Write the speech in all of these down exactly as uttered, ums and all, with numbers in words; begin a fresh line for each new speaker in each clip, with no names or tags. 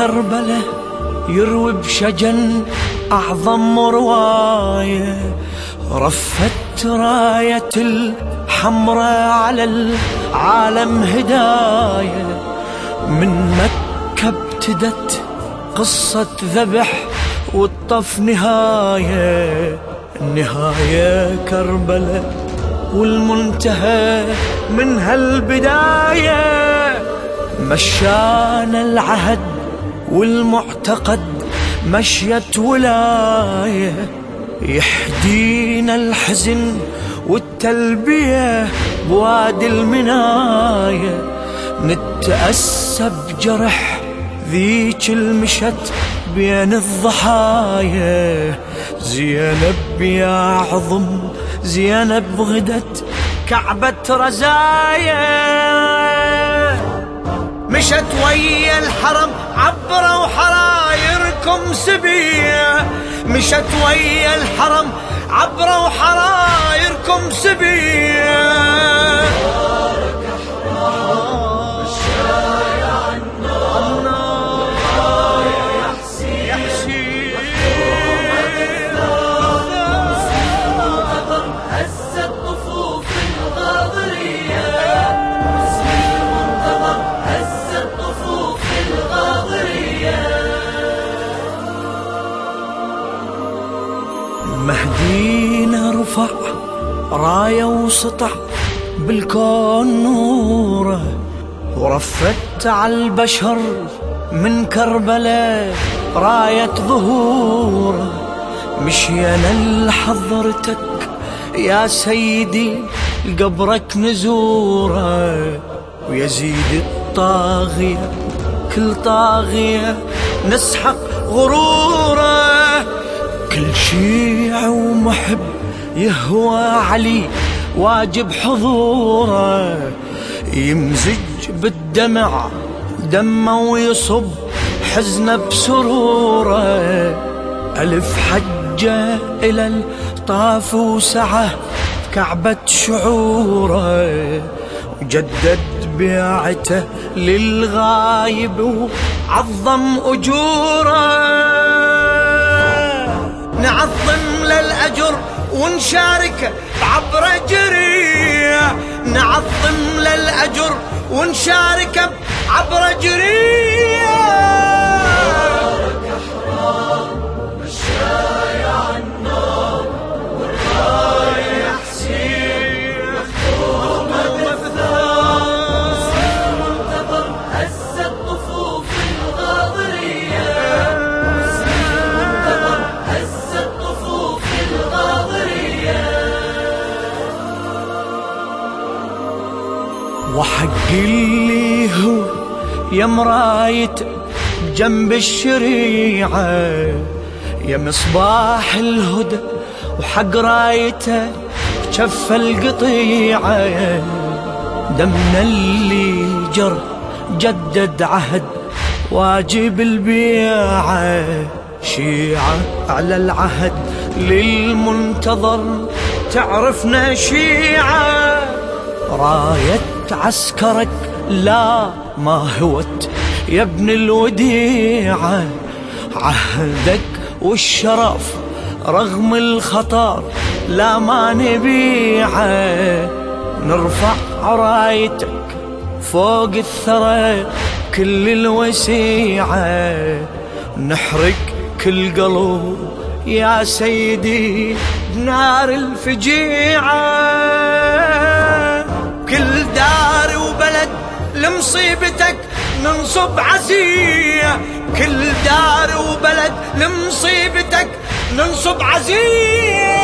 كربلة يروي بشجن أعظم رواية، رفت راية الحمراء على العالم هداية. من مكة ابتدت قصة ذبح والطف نهاية، النهاية كربلة والمنتهى من هالبداية. مشانا العهد والمعتقد مشيت ولاية، يحدينا الحزن والتلبية بوادي المناية. نتأسى بجرح ذيك المشت بين الضحايا، زينب يا عظم زينب غدت كعبة رزايا. مشت ويا الحرم عبروا حرايركم سبية، مشت ويا الحرم عبروا حرايركم سبية. مهدينا رفع راية وسطع بالكون نوره، ورفت على البشر من كربلاء راية ظهوره. مشينا لحضرتك يا سيدي قبرك نزوره، ويزيد الطاغية كل طاغية نسحق غروره. كل شيعي ومحب يهوى علي واجب حضوره، يمزج بالدمع دمه ويصب حزنه بسروره. ألف حجة إلى الطاف وسعه كعبة شعوره، وجدد بيعته للغايب وعظم أجوره. نعظم للأجر ونشارك بعبر جريه، نعظم للأجر ونشارك بعبر جريه. وحق اللي هو يا مراية جنب الشريعة، يا مصباح الهدى وحق رايته جف القطيعة. دمنا اللي جر جدد عهد واجب البيعة، شيعة على العهد للمنتظر تعرفنا شيعة. راية عسكرك لا ما هوت يا ابن الوديعة، عهدك والشرف رغم الخطر لا ما نبيعه. نرفع رايتك فوق الثرى كل الوسيعة، نحرق كل قلب يا سيدي بنار الفجيعة. كل دار وبلد لمصيبتك ننصب عزية، كل دار وبلد لمصيبتك ننصب عزية.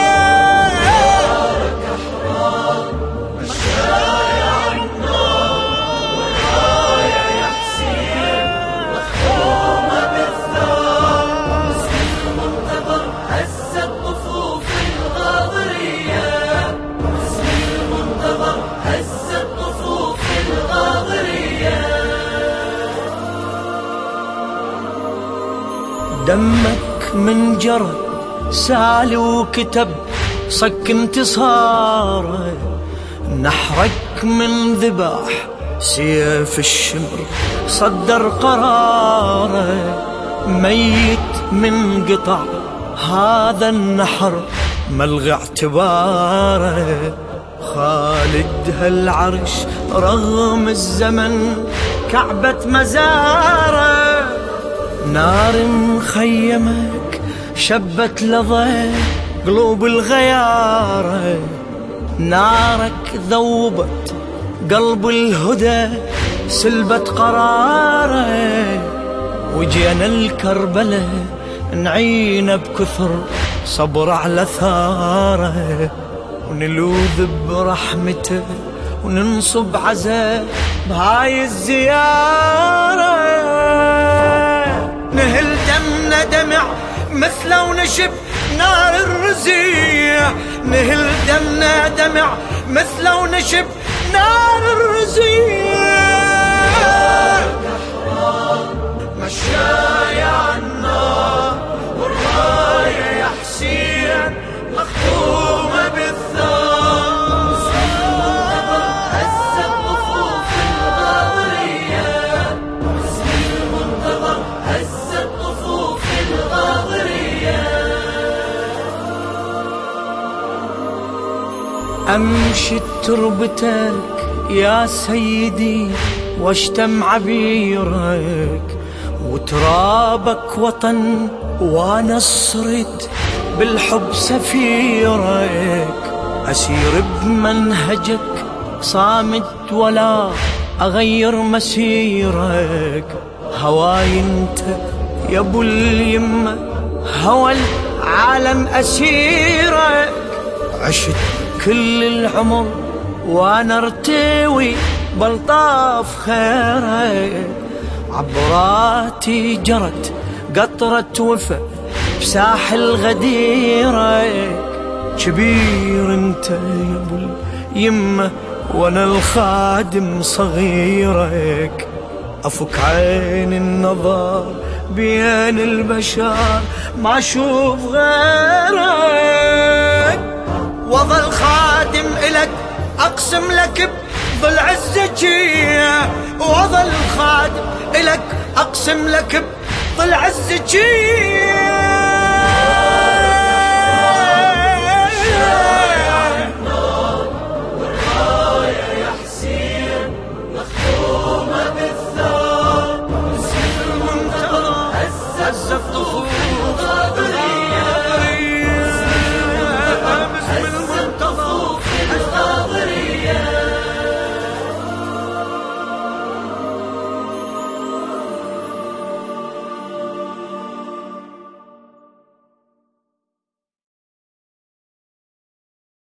دمك من جرى سالي وكتب صك انتصاره، نحرك من ذباح سيف الشمر صدر قراره، ميت من قطع هذا النحر ملغى اعتباره. خالد هالعرش رغم الزمن كعبة مزاره، نار خيمك شبت لظى قلوب الغياره، نارك ذوبت قلب الهدى سلبت قراره. وجينا الكربلة نعين بكثر صبر على ثاره، ونلوذ برحمته وننصب عزاء بهاي الزيارة. نهل دمنا دمع مثله ونشب نار الرزية، نهل دمنا دمع مثله ونشب نار الرزية. مشايا عالنار والراية يا حسين مختومة بالثار، هزت طفوف الغاضرية، اسم المنتظر هزت طفوف الغاضرية. أمشي تربتك يا سيدي واشتم عبيرك، وترابك وطن وانا صرت بالحب سفيرك. اسير بمنهجك صامت ولا اغير مسيرك، هواي انت يا ابو اليمة هوى العالم اسيرك. عشت كل العمر وانا ارتوي بلطاف خيرك، عبراتي جرت قطرة وفا بساحل غديرك. كبير انت يا ابو اليمة وانا الخادم صغيرك، افك عين النظر بين البشر ما اشوف غيرك. وظل خادم الك اقسم لك ضلع الزكية، وظل خادم إلك أقسم لك بضلع الزكية.